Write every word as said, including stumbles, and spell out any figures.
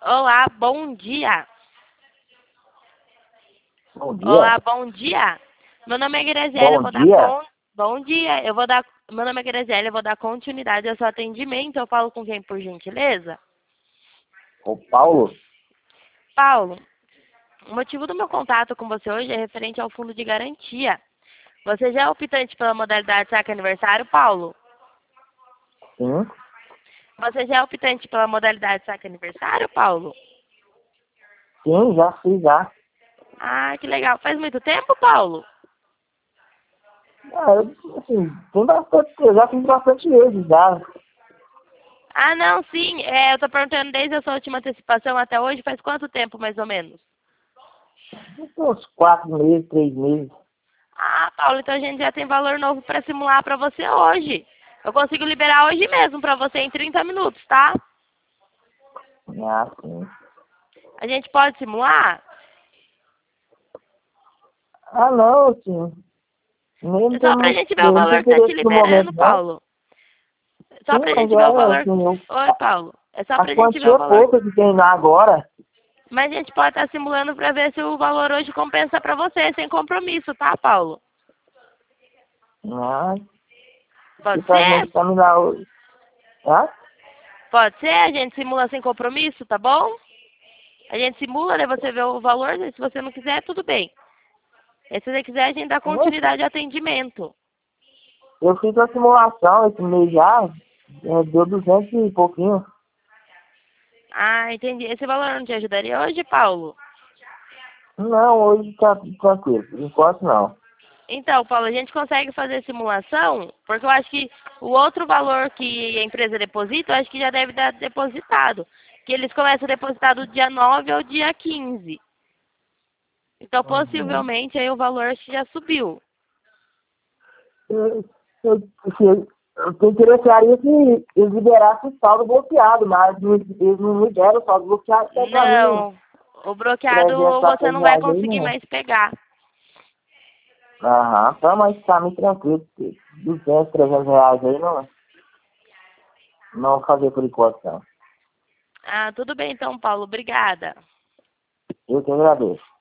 Olá, bom dia. Bom dia. Olá, bom dia. Meu nome é Graziela, eu Bom vou dar dia. con... Bom dia, eu vou dar... Meu nome é Graziela, eu vou dar continuidade ao seu atendimento. Eu falo com quem, por gentileza? O Paulo? Paulo, o motivo do meu contato com você hoje é referente ao fundo de garantia. Você já é optante pela modalidade saque aniversário, Paulo? Sim. Você já é optante pela modalidade saque aniversário, Paulo? Sim, já fiz já. Ah, que legal. Faz muito tempo, Paulo? Ah, eu, assim, tem bastante, eu já fiz bastante vezes já. Ah, não, sim. É, eu tô perguntando desde a sua última antecipação até hoje, faz quanto tempo, mais ou menos? Uns quatro meses, três meses. Ah, Paulo, então a gente já tem valor novo para simular para você hoje. Eu consigo liberar hoje mesmo para você em trinta minutos, tá? Ah, sim. A gente pode simular? Ah, não, assim, nem É só pra tem, gente ver o nem tem valor que tá te interesse no liberando, momento, não. Paulo. Só Sim, pra mas gente ver o é, valor. assim, eu, Oi, Paulo. É só a pra gente ver quantia o é valor. pouca que tem lá agora. Mas a gente pode estar simulando pra ver se o valor hoje compensa pra você, sem compromisso, tá, Paulo? Ah, e Pode pra ser? gente caminhar hoje. Ah? Pode ser? A gente simula sem compromisso, tá bom? A gente simula, né? Você vê o valor, né? Se você não quiser, tudo bem. E se você quiser, a gente dá continuidade ao atendimento. Eu fiz a simulação esse mês já, é, deu duzentos e pouquinho. Ah, entendi. Esse valor não te ajudaria hoje, Paulo? Não, hoje tá tranquilo, por enquanto não. Então, Paulo, a gente consegue fazer simulação, porque eu acho que o outro valor que a empresa deposita, eu acho que já deve estar depositado. Que eles começam a depositar do dia nove ao dia quinze. Então, Uhum. possivelmente, aí o valor acho que já subiu. Eu, eu, eu, eu interessaria que eles liberassem o saldo bloqueado, mas não- eles não liberam o saldo bloqueado, até pra mim, Não, o bloqueado trezentos, você não quatrocentos vai reais aí, conseguir não. mais pegar. Aham, tá, mas pra mim tranquilo, porque duzentos, trezentos reais aí não, não vou fazer por enquanto, não. Ah, tudo bem então, Paulo. Obrigada. Eu que agradeço.